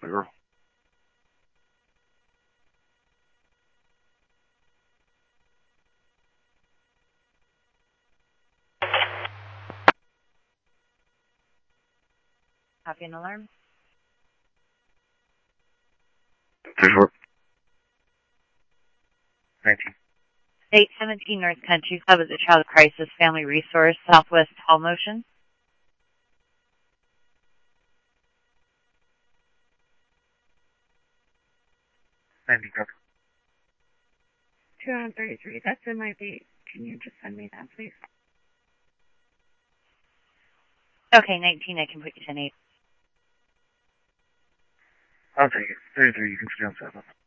clear. Copy an alarm. Visual. 19. 817 North Country Club is a child crisis family resource, Southwest Hall Motion. 90, copy. 233, that's in my beat. Can you just send me that, please? Okay, 19, I can put you 10-8. I'll take it. 33, you can stay on 7.